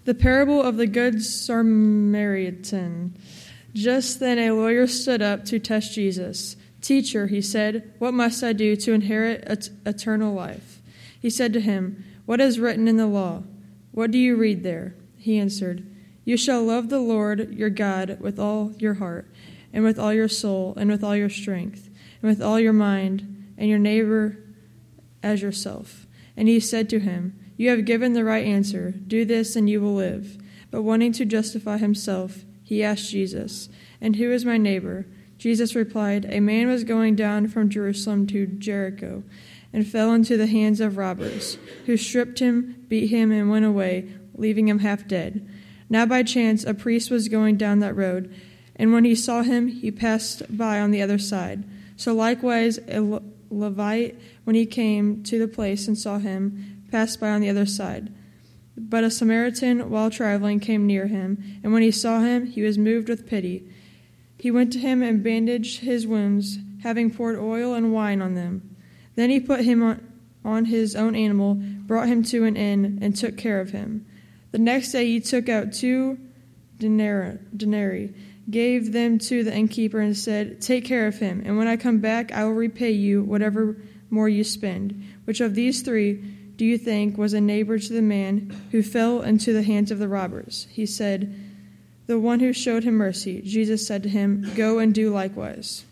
The parable of the Good Samaritan. Just then a lawyer stood up to test Jesus. "Teacher," he said, "what must I do to inherit eternal life?" He said to him, "What is written in the law? What do you read there?" He answered, "You shall love the Lord your God with all your heart, and with all your soul, and with all your strength, and with all your mind, and your neighbor as yourself." And he said to him, "You have given the right answer. Do this and you will live." But wanting to justify himself, he asked Jesus, "And who is my neighbor?" Jesus replied, "A man was going down from Jerusalem to Jericho and fell into the hands of robbers, who stripped him, beat him, and went away, leaving him half dead. Now by chance a priest was going down that road, and when he saw him, he passed by on the other side. So likewise a Levite, when he came to the place and saw him, passed by on the other side. But a Samaritan, while traveling, came near him, and when he saw him, he was moved with pity. He went to him and bandaged his wounds, having poured oil and wine on them. Then he put him on his own animal, brought him to an inn, and took care of him. The next day he took out 2 denarii, gave them to the innkeeper, and said, "Take care of him, and when I come back I will repay you whatever more you spend." Which of these 3 do you think was a neighbor to the man who fell into the hands of the robbers? He said, "The one who showed him mercy." Jesus said to him, "Go and do likewise."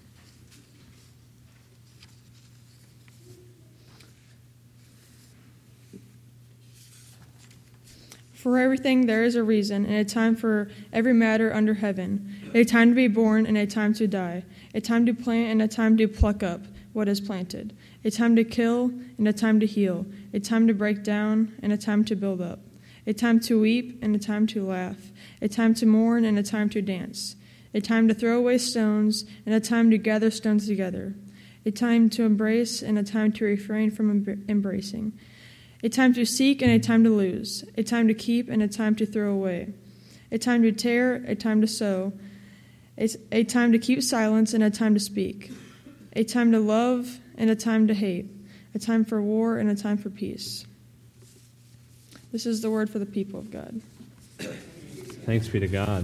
For everything there is a reason, and a time for every matter under heaven, a time to be born and a time to die, a time to plant and a time to pluck up what is planted, a time to kill and a time to heal, a time to break down and a time to build up, a time to weep and a time to laugh, a time to mourn and a time to dance, a time to throw away stones and a time to gather stones together, a time to embrace and a time to refrain from embracing, a time to seek and a time to lose, a time to keep and a time to throw away, a time to tear, a time to sow, a time to keep silence and a time to speak, a time to love and a time to hate, a time for war and a time for peace. This is the word for the people of God. Thanks be to God.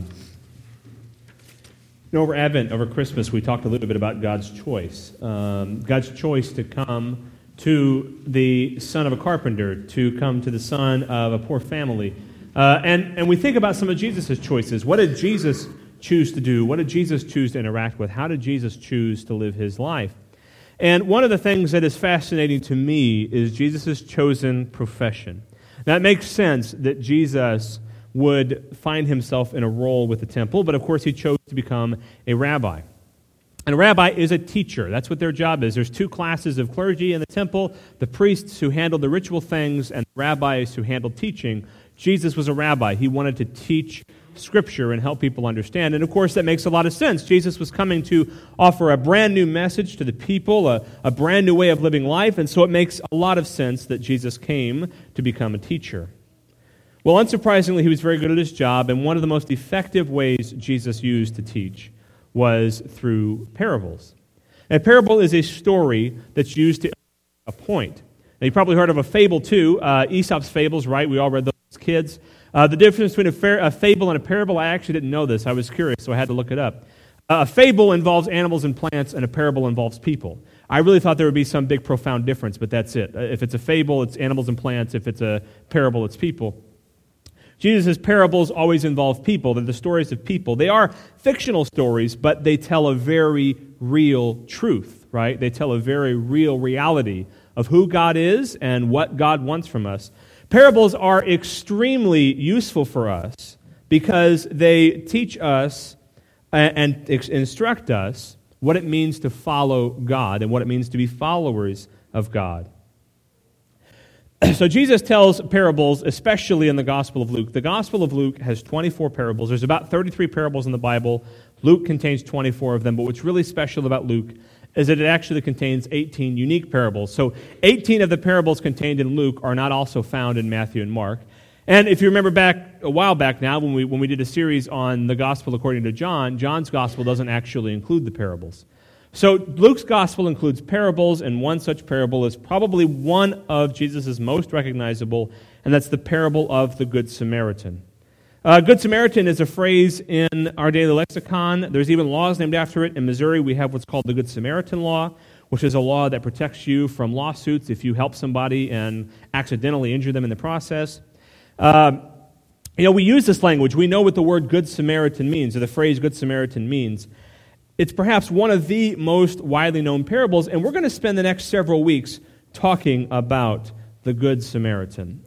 Over Advent, over Christmas, we talked a little bit about God's choice. God's choice to come to the son of a carpenter, to come to the son of a poor family. And we think about some of Jesus' choices. What did Jesus choose to do? What did Jesus choose to interact with? How did Jesus choose to live his life? And one of the things that is fascinating to me is Jesus' chosen profession. Now, it makes sense that Jesus would find himself in a role with the temple, but of course he chose to become a rabbi. And a rabbi is a teacher. That's what their job is. There's 2 classes of clergy in the temple, the priests who handled the ritual things and the rabbis who handled teaching. Jesus was a rabbi. He wanted to teach Scripture and help people understand. And of course, that makes a lot of sense. Jesus was coming to offer a brand new message to the people, a brand new way of living life, and so it makes a lot of sense that Jesus came to become a teacher. Well, unsurprisingly, he was very good at his job, and one of the most effective ways Jesus used to teach was through parables. And a parable is a story that's used to illustrate a point. Now, you've probably heard of a fable, too. Aesop's fables, right? We all read those as kids. The difference between a fable and a parable, I actually didn't know this. I was curious, so I had to look it up. A fable involves animals and plants, and a parable involves people. I really thought there would be some big, profound difference, but that's it. If it's a fable, it's animals and plants. If it's a parable, it's people. Jesus' parables always involve people. They're the stories of people. They are fictional stories, but they tell a very real truth, right? They tell a very real reality of who God is and what God wants from us. Parables are extremely useful for us because they teach us and instruct us what it means to follow God and what it means to be followers of God. So Jesus tells parables, especially in the Gospel of Luke. The Gospel of Luke has 24 parables. There's about 33 parables in the Bible. Luke contains 24 of them, but what's really special about Luke is that it actually contains 18 unique parables. So 18 of the parables contained in Luke are not also found in Matthew and Mark. And if you remember back a while back now, when we did a series on the Gospel according to John, John's Gospel doesn't actually include the parables. So Luke's Gospel includes parables, and one such parable is probably one of Jesus' most recognizable, and that's the parable of the Good Samaritan. Good Samaritan is a phrase in our daily lexicon. There's even laws named after it. In Missouri, we have what's called the Good Samaritan Law, which is a law that protects you from lawsuits if you help somebody and accidentally injure them in the process. We use this language. We know what the word Good Samaritan means, or the phrase Good Samaritan means. It's perhaps one of the most widely known parables, and we're going to spend the next several weeks talking about the Good Samaritan.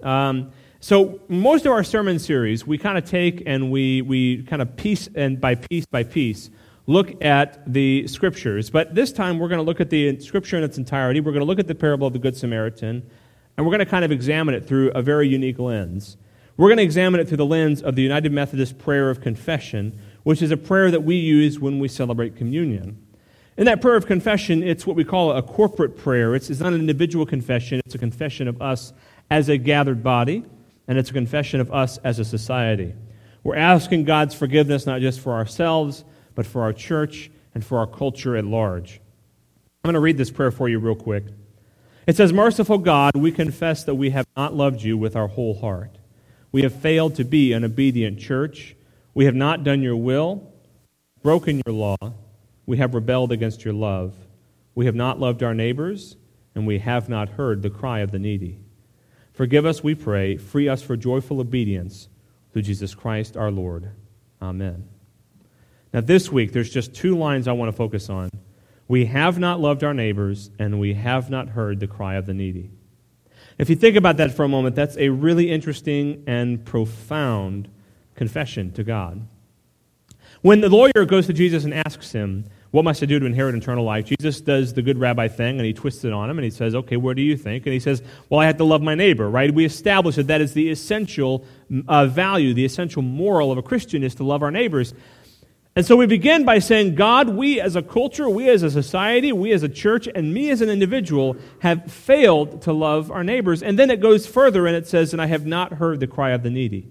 So most of our sermon series, we kind of take and we kind of piece by piece, look at the Scriptures. But this time we're going to look at the Scripture in its entirety. We're going to look at the parable of the Good Samaritan, and we're going to kind of examine it through a very unique lens. We're going to examine it through the lens of the United Methodist Prayer of Confession, which is a prayer that we use when we celebrate communion. In that prayer of confession, it's what we call a corporate prayer. It's not an individual confession. It's a confession of us as a gathered body, and it's a confession of us as a society. We're asking God's forgiveness not just for ourselves, but for our church and for our culture at large. I'm going to read this prayer for you real quick. It says, "Merciful God, we confess that we have not loved you with our whole heart. We have failed to be an obedient church. We have not done your will, broken your law. We have rebelled against your love. We have not loved our neighbors, and we have not heard the cry of the needy. Forgive us, we pray. Free us for joyful obedience through Jesus Christ our Lord. Amen." Now this week, there's just two lines I want to focus on. We have not loved our neighbors, and we have not heard the cry of the needy. If you think about that for a moment, that's a really interesting and profound confession to God. When the lawyer goes to Jesus and asks him, "What must I do to inherit eternal life?" Jesus does the good rabbi thing, and he twists it on him, and he says, "Okay, what do you think?" And he says, "Well, I have to love my neighbor," right? We establish that that is the essential value, the essential moral of a Christian is to love our neighbors. And so we begin by saying, God, we as a culture, we as a society, we as a church, and me as an individual have failed to love our neighbors. And then it goes further and it says, "And I have not heard the cry of the needy."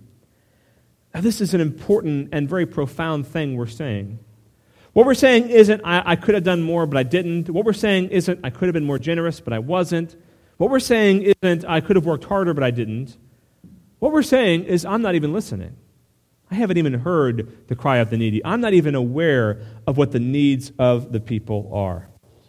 Now this is an important and very profound thing we're saying. What we're saying isn't, I could have done more, but I didn't. What we're saying isn't, I could have been more generous, but I wasn't. What we're saying isn't, I could have worked harder, but I didn't. What we're saying is, I'm not even listening. I haven't even heard the cry of the needy. I'm not even aware of what the needs of the people are.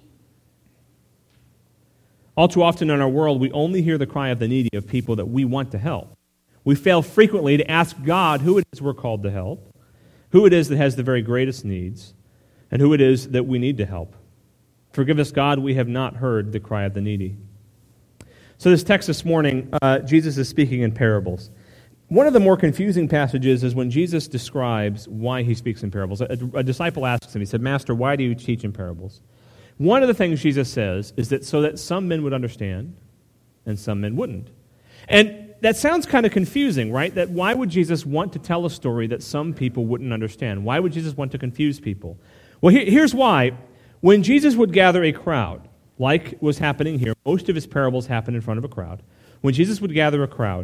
All too often in our world, we only hear the cry of the needy of people that we want to help. We fail frequently to ask God who it is we're called to help, who it is that has the very greatest needs, and who it is that we need to help. Forgive us, God, we have not heard the cry of the needy. So this text this morning, Jesus is speaking in parables. One of the more confusing passages is when Jesus describes why he speaks in parables. A disciple asks him, he said, "Master, why do you teach in parables?" One of the things Jesus says is that so that some men would understand and some men wouldn't. And that sounds kind of confusing, right? That why would Jesus want to tell a story that some people wouldn't understand? Why would Jesus want to confuse people? Well, here's why. When Jesus would gather a crowd, like was happening here, most of his parables happen in front of a crowd. When Jesus would gather a crowd,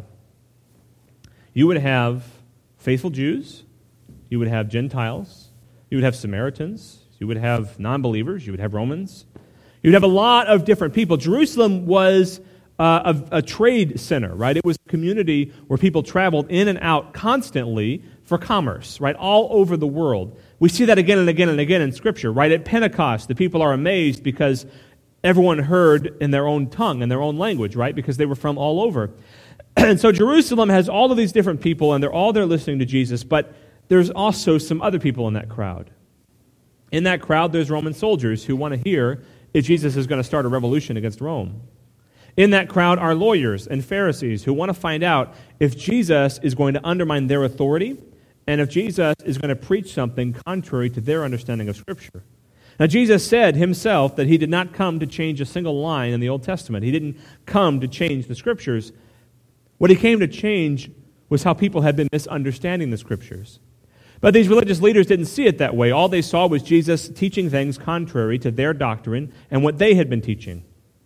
you would have faithful Jews, you would have Gentiles, you would have Samaritans, you would have non-believers, you would have Romans. You would have a lot of different people. Jerusalem was a trade center, right? It was a community where people traveled in and out constantly for commerce, right? All over the world. We see that again and again and again in Scripture, right? At Pentecost, the people are amazed because everyone heard in their own tongue, in their own language, right? Because they were from all over. And so Jerusalem has all of these different people, and they're all there listening to Jesus, but there's also some other people in that crowd. In that crowd, there's Roman soldiers who want to hear if Jesus is going to start a revolution against Rome. In that crowd are lawyers and Pharisees who want to find out if Jesus is going to undermine their authority and if Jesus is going to preach something contrary to their understanding of Scripture. Now, Jesus said himself that he did not come to change a single line in the Old Testament. He didn't come to change the Scriptures. What he came to change was how people had been misunderstanding the Scriptures. But these religious leaders didn't see it that way. All they saw was Jesus teaching things contrary to their doctrine and what they had been teaching.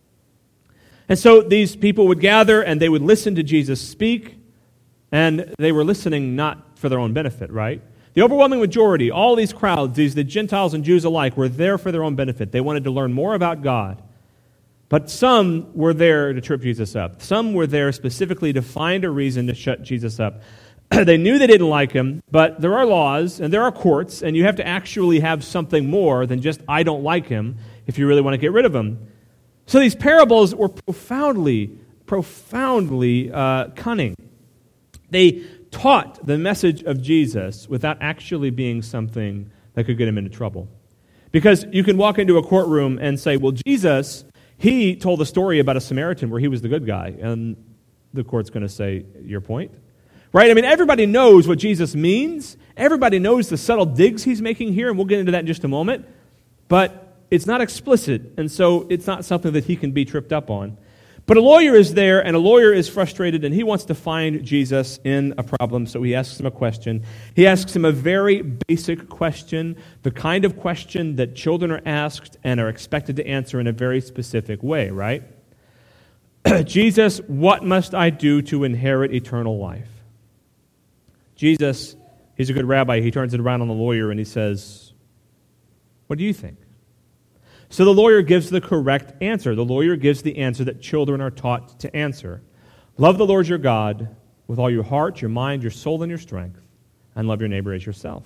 And so these people would gather and they would listen to Jesus speak, and they were listening not for their own benefit, right? The overwhelming majority, all these crowds, the Gentiles and Jews alike, were there for their own benefit. They wanted to learn more about God. But some were there to trip Jesus up. Some were there specifically to find a reason to shut Jesus up. They knew they didn't like him, but there are laws and there are courts, and you have to actually have something more than just, I don't like him, if you really want to get rid of him. So these parables were profoundly cunning. They taught the message of Jesus without actually being something that could get him into trouble. Because you can walk into a courtroom and say, well, Jesus, he told a story about a Samaritan where he was the good guy, and the court's going to say, your point? Right? I mean, everybody knows what Jesus means. Everybody knows the subtle digs he's making here, and we'll get into that in just a moment. But it's not explicit, and so it's not something that he can be tripped up on. But a lawyer is there, and a lawyer is frustrated, and he wants to find Jesus in a problem, so he asks him a question. He asks him a very basic question, the kind of question that children are asked and are expected to answer in a very specific way, right? Jesus, what must I do to inherit eternal life? Jesus, he's a good rabbi. He turns it around on the lawyer and he says, what do you think? So the lawyer gives the correct answer. The lawyer gives the answer that children are taught to answer. Love the Lord your God with all your heart, your mind, your soul, and your strength, and love your neighbor as yourself.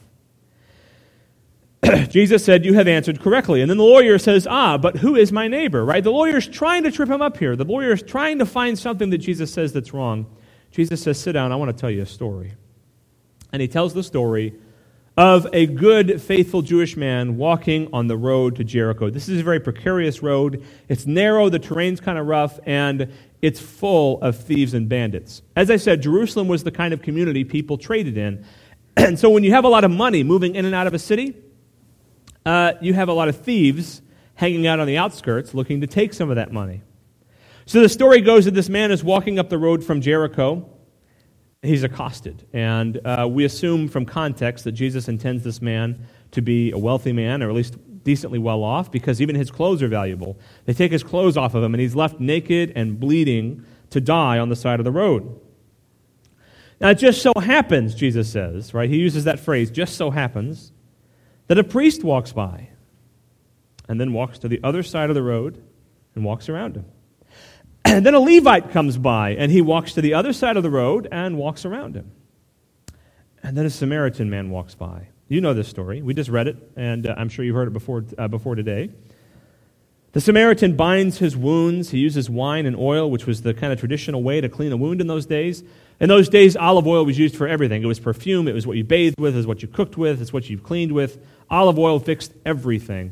Jesus said, you have answered correctly. And then the lawyer says, but who is my neighbor, right? The lawyer's trying to trip him up here. The lawyer's trying to find something that Jesus says that's wrong. Jesus says, sit down, I want to tell you a story. And he tells the story of a good, faithful Jewish man walking on the road to Jericho. This is a very precarious road. It's narrow, the terrain's kind of rough, and it's full of thieves and bandits. As I said, Jerusalem was the kind of community people traded in. And so when you have a lot of money moving in and out of a city, you have a lot of thieves hanging out on the outskirts looking to take some of that money. So the story goes that this man is walking up the road from Jericho. He's accosted, and we assume from context that Jesus intends this man to be a wealthy man, or at least decently well off, because even his clothes are valuable. They take his clothes off of him, and he's left naked and bleeding to die on the side of the road. Now, it just so happens, Jesus says, right? He uses that phrase, just so happens, that a priest walks by, and then walks to the other side of the road and walks around him. And then a Levite comes by, and he walks to the other side of the road and walks around him. And then a Samaritan man walks by. You know this story. We just read it, and I'm sure you've heard it before today. The Samaritan binds his wounds. He uses wine and oil, which was the kind of traditional way to clean a wound in those days. In those days, olive oil was used for everything. It was perfume. It was what you bathed with. It was what you cooked with. It's what you cleaned with. Olive oil fixed everything.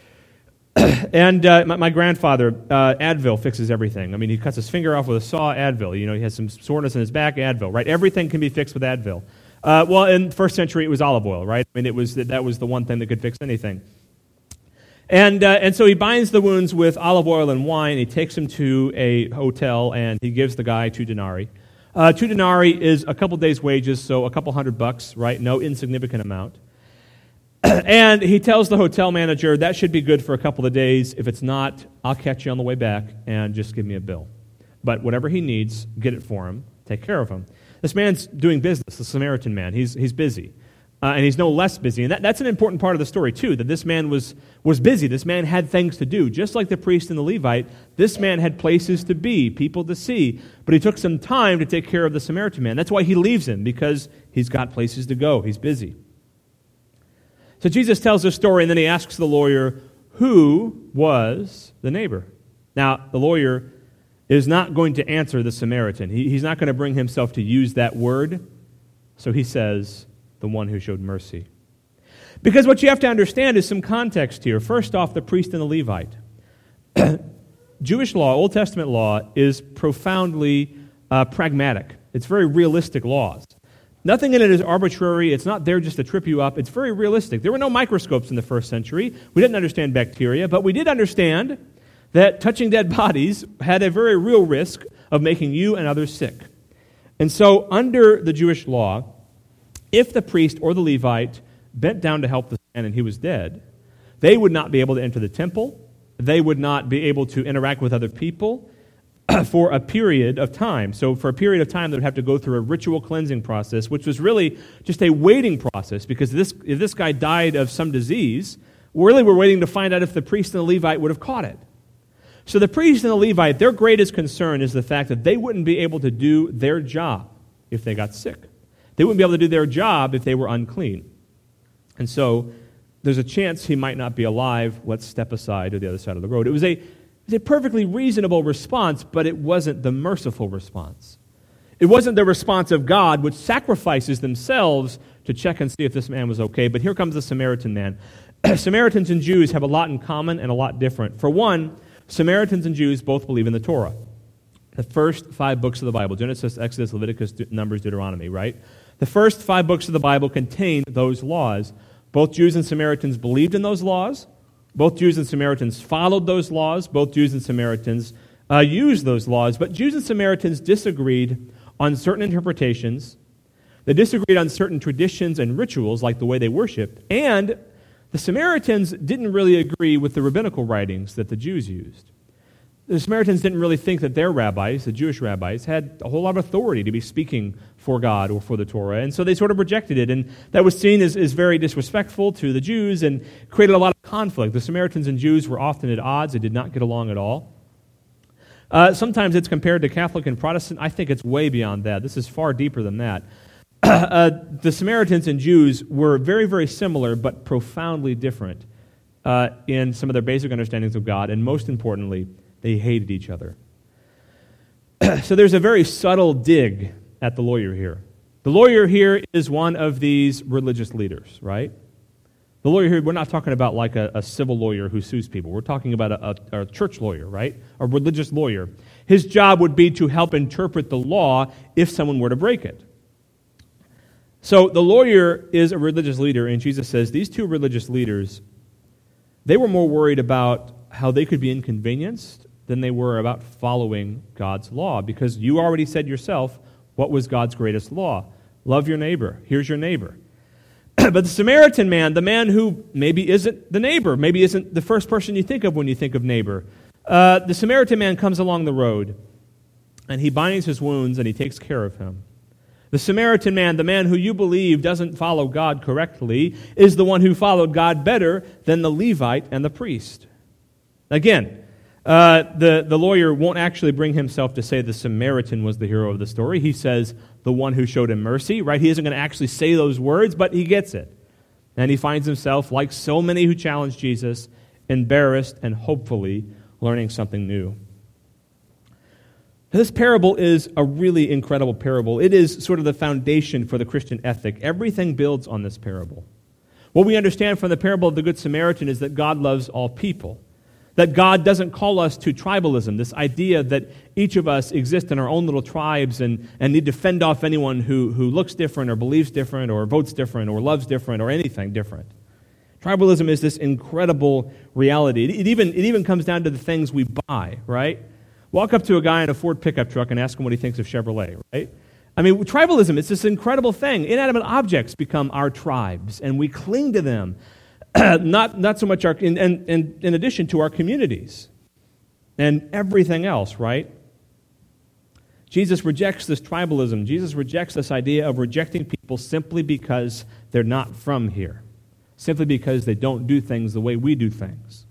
And my grandfather, Advil fixes everything. I mean, he cuts his finger off with a saw, Advil. You know, he has some soreness in his back, Advil, right? Everything can be fixed with Advil. Well, in the first century, it was olive oil, right? I mean, that was the one thing that could fix anything. And so he binds the wounds with olive oil and wine. He takes him to a hotel, and he gives the guy 2 denarii. 2 denarii is a couple days' wages, so a couple $100, right? No insignificant amount. And he tells the hotel manager, that should be good for a couple of days. If it's not, I'll catch you on the way back and just give me a bill. But whatever he needs, get it for him. Take care of him. This man's doing business, the Samaritan man. He's busy. And he's no less busy. And that's an important part of the story, too, that this man was busy. This man had things to do. Just like the priest and the Levite, this man had places to be, people to see. But he took some time to take care of the Samaritan man. That's why he leaves him, because he's got places to go. He's busy. So Jesus tells this story, and then he asks the lawyer, who was the neighbor? Now, the lawyer is not going to answer the Samaritan. He's not going to bring himself to use that word. So he says, the one who showed mercy. Because what you have to understand is some context here. First off, the priest and the Levite. Jewish law, Old Testament law, is profoundly pragmatic. It's very realistic laws. Nothing in it is arbitrary. It's not there just to trip you up. It's very realistic. There were no microscopes in the first century. We didn't understand bacteria, but we did understand that touching dead bodies had a very real risk of making you and others sick. And so under the Jewish law, if the priest or the Levite bent down to help the man and he was dead, they would not be able to enter the temple. They would not be able to interact with other people for a period of time. So for a period of time, they would have to go through a ritual cleansing process, which was really just a waiting process, because if this guy died of some disease, really we're waiting to find out if the priest and the Levite would have caught it. So the priest and the Levite, their greatest concern is the fact that they wouldn't be able to do their job if they got sick. They wouldn't be able to do their job if they were unclean. And so there's a chance he might not be alive. Let's step aside to the other side of the road. It was a perfectly reasonable response, but it wasn't the merciful response. It wasn't the response of God, which sacrifices themselves to check and see if this man was okay. But here comes the Samaritan man. Samaritans and Jews have a lot in common and a lot different. For one, Samaritans and Jews both believe in the Torah. The first 5 books of the Bible, Genesis, Exodus, Leviticus, Numbers, Deuteronomy, right? The first 5 books of the Bible contain those laws. Both Jews and Samaritans believed in those laws. Both Jews and Samaritans followed those laws. Both Jews and Samaritans used those laws. But Jews and Samaritans disagreed on certain interpretations. They disagreed on certain traditions and rituals, like the way they worshiped. And the Samaritans didn't really agree with the rabbinical writings that the Jews used. The Samaritans didn't really think that their rabbis, the Jewish rabbis, had a whole lot of authority to be speaking for God or for the Torah, and so they sort of rejected it, and that was seen as very disrespectful to the Jews and created a lot of conflict. The Samaritans and Jews were often at odds. They did not get along at all. Sometimes it's compared to Catholic and Protestant. I think it's way beyond that. This is far deeper than that. The Samaritans and Jews were very, very similar, but profoundly different in some of their basic understandings of God, and most importantly, they hated each other. So there's a very subtle dig at the lawyer here. The lawyer here is one of these religious leaders, right? The lawyer here, we're not talking about like a civil lawyer who sues people. We're talking about a church lawyer, right? A religious lawyer. His job would be to help interpret the law if someone were to break it. So the lawyer is a religious leader, and Jesus says these two religious leaders, they were more worried about how they could be inconvenienced than they were about following God's law, because you already said yourself, what was God's greatest law? Love your neighbor. Here's your neighbor. But the Samaritan man, the man who maybe isn't the neighbor, maybe isn't the first person you think of when you think of neighbor, the Samaritan man comes along the road, and he binds his wounds, and he takes care of him. The Samaritan man, the man who you believe doesn't follow God correctly, is the one who followed God better than the Levite and the priest. Again, the lawyer won't actually bring himself to say the Samaritan was the hero of the story. He says the one who showed him mercy, right? He isn't going to actually say those words, but he gets it. And he finds himself, like so many who challenge Jesus, embarrassed and hopefully learning something new. This parable is a really incredible parable. It is sort of the foundation for the Christian ethic. Everything builds on this parable. What we understand from the parable of the Good Samaritan is that God loves all people. That God doesn't call us to tribalism, this idea that each of us exist in our own little tribes and need to fend off anyone who looks different or believes different or votes different or loves different or anything different. Tribalism is this incredible reality. It even comes down to the things we buy, right? Walk up to a guy in a Ford pickup truck and ask him what he thinks of Chevrolet, right? I mean, tribalism, it's this incredible thing. Inanimate objects become our tribes, and we cling to them. Not so much in addition to our communities and everything else, right? Jesus rejects this tribalism. Jesus rejects this idea of rejecting people simply because they're not from here, simply because they don't do things the way we do things.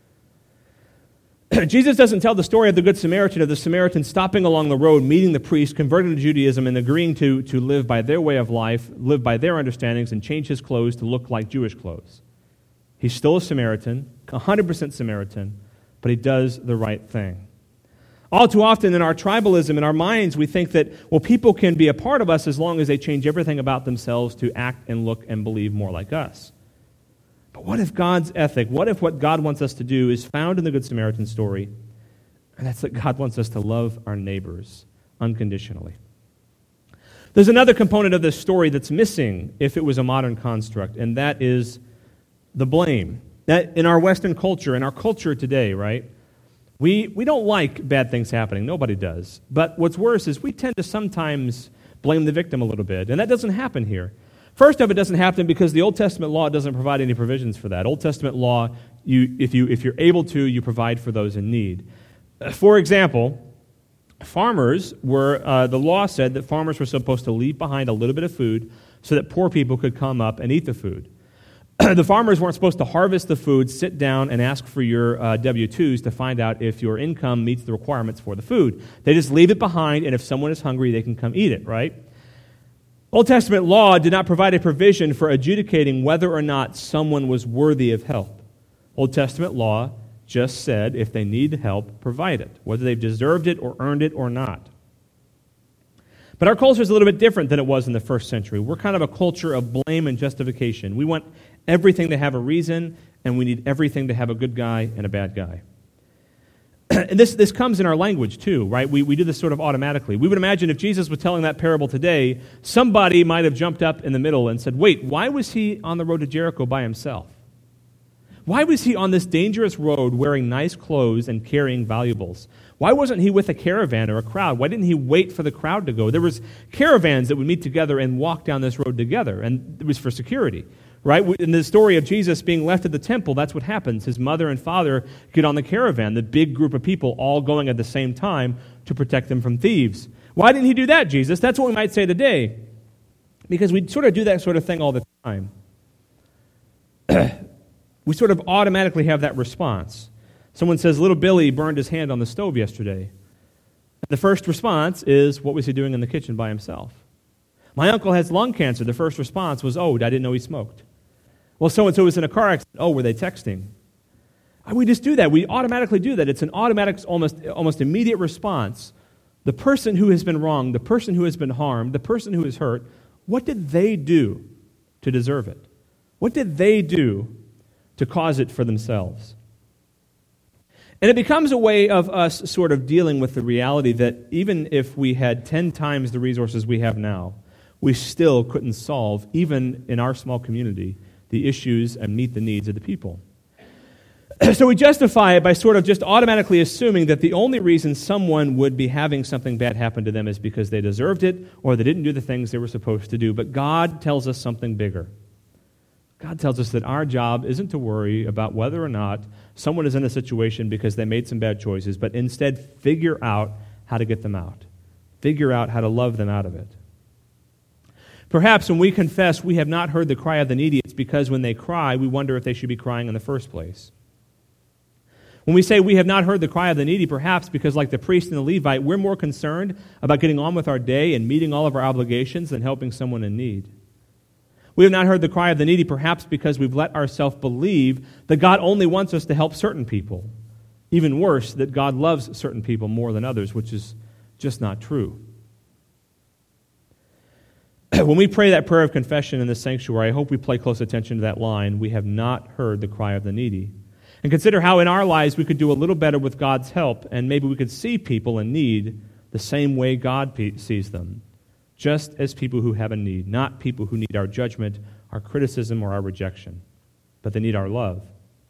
Jesus doesn't tell the story of the Good Samaritan, of the Samaritan stopping along the road, meeting the priest, converting to Judaism, and agreeing to live by their way of life, live by their understandings, and change his clothes to look like Jewish clothes. He's still a Samaritan, 100% Samaritan, but he does the right thing. All too often in our tribalism, in our minds, we think that, well, people can be a part of us as long as they change everything about themselves to act and look and believe more like us. But what if God's ethic, what if what God wants us to do is found in the Good Samaritan story, and that's that God wants us to love our neighbors unconditionally? There's another component of this story that's missing if it was a modern construct, and that is the blame. That in our Western culture, in our culture today, right, we don't like bad things happening. Nobody does. But what's worse is we tend to sometimes blame the victim a little bit, and that doesn't happen here. First off, it doesn't happen because the Old Testament law doesn't provide any provisions for that. Old Testament law, if you're able to, you provide for those in need. For example, farmers the law said that farmers were supposed to leave behind a little bit of food so that poor people could come up and eat the food. The farmers weren't supposed to harvest the food, sit down, and ask for your W-2s to find out if your income meets the requirements for the food. They just leave it behind, and if someone is hungry, they can come eat it, right? Old Testament law did not provide a provision for adjudicating whether or not someone was worthy of help. Old Testament law just said if they need help, provide it, whether they've deserved it or earned it or not. But our culture is a little bit different than it was in the first century. We're kind of a culture of blame and justification. We want everything to have a reason, and we need everything to have a good guy and a bad guy. And this comes in our language too, right? We do this sort of automatically. We would imagine if Jesus was telling that parable today, somebody might have jumped up in the middle and said, wait, why was he on the road to Jericho by himself? Why was he on this dangerous road wearing nice clothes and carrying valuables? Why wasn't he with a caravan or a crowd? Why didn't he wait for the crowd to go? There was caravans that would meet together and walk down this road together, and it was for security. Right? In the story of Jesus being left at the temple, that's what happens. His mother and father get on the caravan, the big group of people all going at the same time to protect them from thieves. Why didn't he do that, Jesus? That's what we might say today. Because we sort of do that sort of thing all the time. We sort of automatically have that response. Someone says, little Billy burned his hand on the stove yesterday. The first response is, what was he doing in the kitchen by himself? My uncle has lung cancer. The first response was, oh, I didn't know he smoked. Well, so-and-so was in a car accident. Oh, were they texting? We just do that. We automatically do that. It's an automatic, almost immediate response. The person who has been wronged, the person who has been harmed, the person who is hurt, what did they do to deserve it? What did they do to cause it for themselves? And it becomes a way of us sort of dealing with the reality that even if we had 10 times the resources we have now, we still couldn't solve, even in our small community, the issues and meet the needs of the people. So we justify it by sort of just automatically assuming that the only reason someone would be having something bad happen to them is because they deserved it or they didn't do the things they were supposed to do. But God tells us something bigger. God tells us that our job isn't to worry about whether or not someone is in a situation because they made some bad choices, but instead figure out how to get them out. Figure out how to love them out of it. Perhaps when we confess we have not heard the cry of the needy, it's because when they cry, we wonder if they should be crying in the first place. When we say we have not heard the cry of the needy, perhaps because like the priest and the Levite, we're more concerned about getting on with our day and meeting all of our obligations than helping someone in need. We have not heard the cry of the needy, perhaps because we've let ourselves believe that God only wants us to help certain people. Even worse, that God loves certain people more than others, which is just not true. When we pray that prayer of confession in the sanctuary, I hope we pay close attention to that line, we have not heard the cry of the needy. And consider how in our lives we could do a little better with God's help, and maybe we could see people in need the same way God sees them, just as people who have a need, not people who need our judgment, our criticism, or our rejection, but they need our love.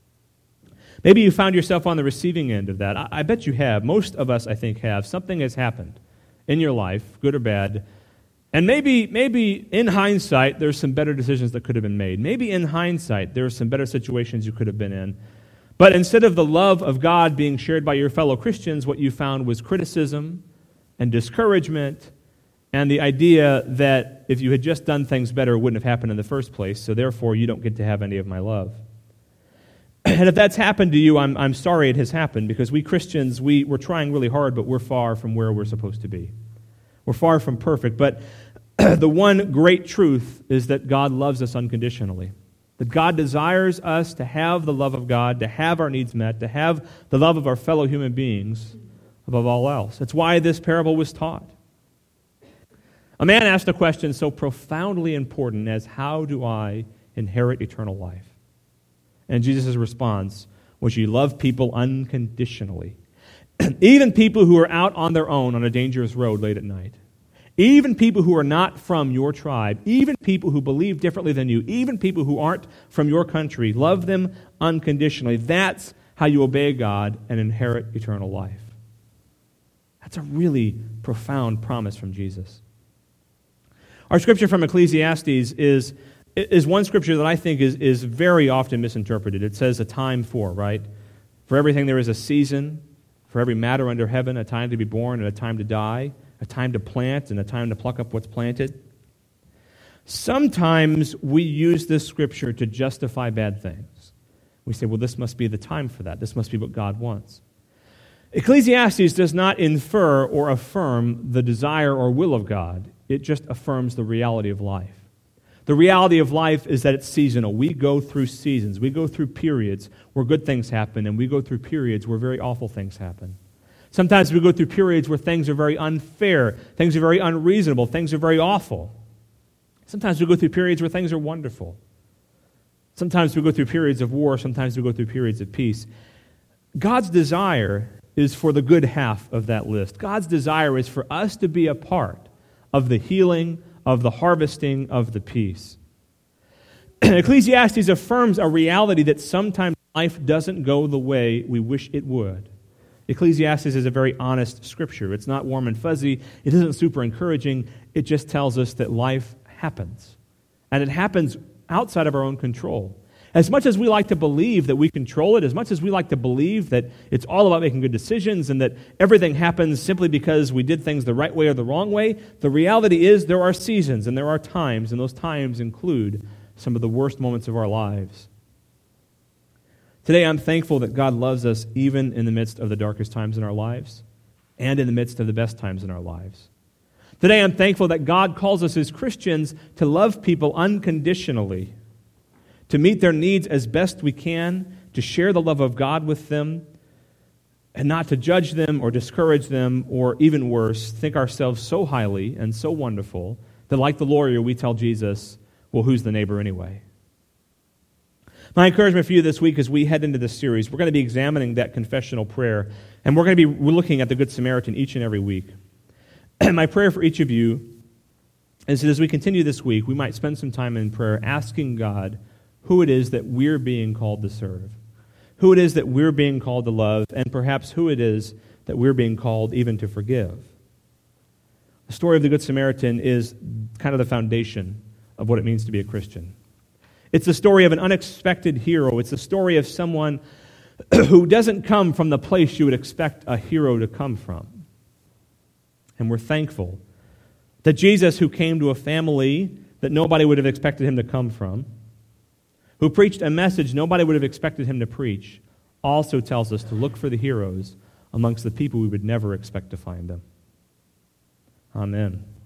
Maybe you found yourself on the receiving end of that. I bet you have. Most of us, I think, have. Something has happened in your life, good or bad. And maybe in hindsight, there's some better decisions that could have been made. Maybe in hindsight, there are some better situations you could have been in. But instead of the love of God being shared by your fellow Christians, what you found was criticism and discouragement and the idea that if you had just done things better, it wouldn't have happened in the first place, so therefore you don't get to have any of my love. And if that's happened to you, I'm sorry it has happened, because we Christians, we're trying really hard, but we're far from where we're supposed to be. We're far from perfect, but the one great truth is that God loves us unconditionally. That God desires us to have the love of God, to have our needs met, to have the love of our fellow human beings above all else. That's why this parable was taught. A man asked a question so profoundly important as, how do I inherit eternal life? And Jesus' response was, you love people unconditionally. Even people who are out on their own on a dangerous road late at night. Even people who are not from your tribe. Even people who believe differently than you. Even people who aren't from your country. Love them unconditionally. That's how you obey God and inherit eternal life. That's a really profound promise from Jesus. Our scripture from Ecclesiastes is one scripture that I think is very often misinterpreted. It says a time for, right? For everything there is a season. For every matter under heaven, a time to be born and a time to die, a time to plant and a time to pluck up what's planted. Sometimes we use this scripture to justify bad things. We say, well, this must be the time for that. This must be what God wants. Ecclesiastes does not infer or affirm the desire or will of God. it just affirms the reality of life. The reality of life is that it's seasonal. We go through seasons. We go through periods where good things happen, and we go through periods where very awful things happen. Sometimes we go through periods where things are very unfair, things are very unreasonable, things are very awful. Sometimes we go through periods where things are wonderful. Sometimes we go through periods of war, sometimes we go through periods of peace. God's desire is for the good half of that list. God's desire is for us to be a part of the healing, of the harvesting, of the peace. Ecclesiastes affirms a reality that sometimes life doesn't go the way we wish it would. Ecclesiastes is a very honest scripture. It's not warm and fuzzy. It isn't super encouraging. It just tells us that life happens. And it happens outside of our own control. As much as we like to believe that we control it, as much as we like to believe that it's all about making good decisions and that everything happens simply because we did things the right way or the wrong way, the reality is there are seasons and there are times, and those times include some of the worst moments of our lives. Today, I'm thankful that God loves us even in the midst of the darkest times in our lives and in the midst of the best times in our lives. Today, I'm thankful that God calls us as Christians to love people unconditionally, to meet their needs as best we can, to share the love of God with them, and not to judge them or discourage them, or even worse, think ourselves so highly and so wonderful that like the lawyer, we tell Jesus, well, who's the neighbor anyway? My encouragement for you this week as we head into this series, we're going to be examining that confessional prayer, and we're going to be looking at the Good Samaritan each and every week. My prayer for each of you is that as we continue this week, we might spend some time in prayer asking God who it is that we're being called to serve, who it is that we're being called to love, and perhaps who it is that we're being called even to forgive. The story of the Good Samaritan is kind of the foundation of what it means to be a Christian. It's the story of an unexpected hero. It's the story of someone who doesn't come from the place you would expect a hero to come from. And we're thankful that Jesus, who came to a family that nobody would have expected him to come from, who preached a message nobody would have expected him to preach, also tells us to look for the heroes amongst the people we would never expect to find them. Amen.